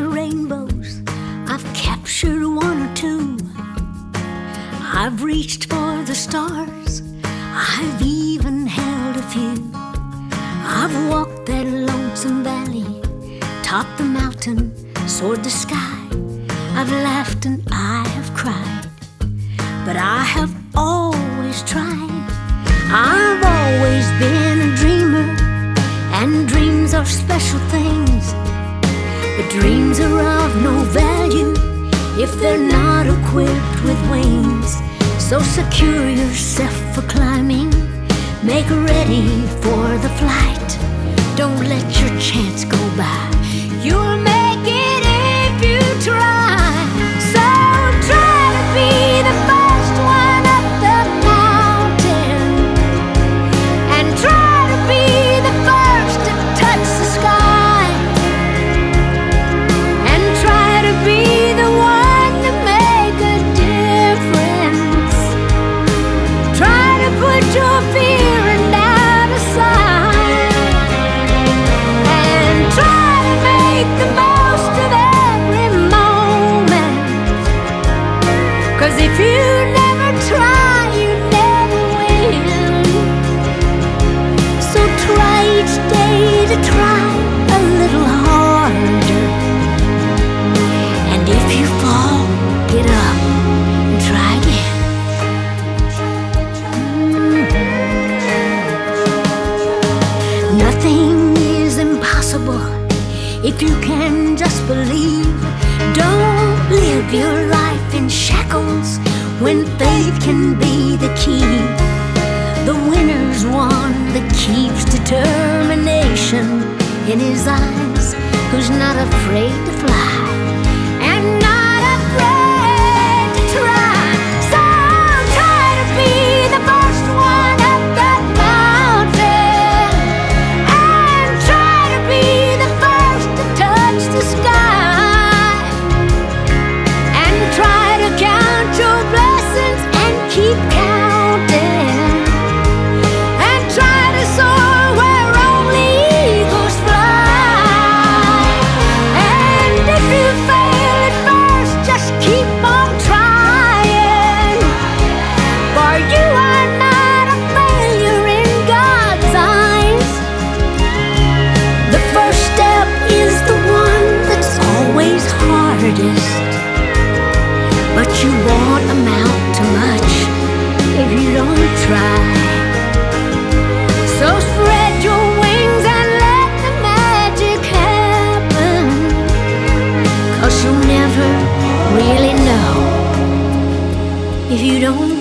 the rainbows, I've captured one or two. I've reached for the stars, I've even held a few. I've walked that lonesome valley, topped the mountain, soared the sky. I've laughed and I have cried, but I have always tried. I've always been a dreamer, and dreams are special things. But dreams are of no value if they're not equipped with wings. So secure yourself for climbing, make ready for the flight. Don't let your chance go by, you'll make it if you try. So try to be the first one up the mountain, and try to be the first to touch the sky, and try to be the one to make a difference. Try to put your fear and doubt aside, and try to make the most of every moment. 'Cause if you never try, you never will. So try each day to try a little harder, and if you fall, get up and try again. Nothing is impossible if you can just believe. Don't live your life in shackles when faith can be the key. The winner's one that keeps determination in his eyes, who's not afraid to fly and not afraid to try. So try to be the first one up that mountain, and try to be the first to touch the sky, and try to count your blessings and keep counting, and try to soar where only eagles fly. And if you fail at first, just keep on trying, for you are not a failure in God's eyes. The first step is the one that's always hardest, but you won't amount to much if you don't try. So spread your wings and let the magic happen, 'cause you'll never really know if you don't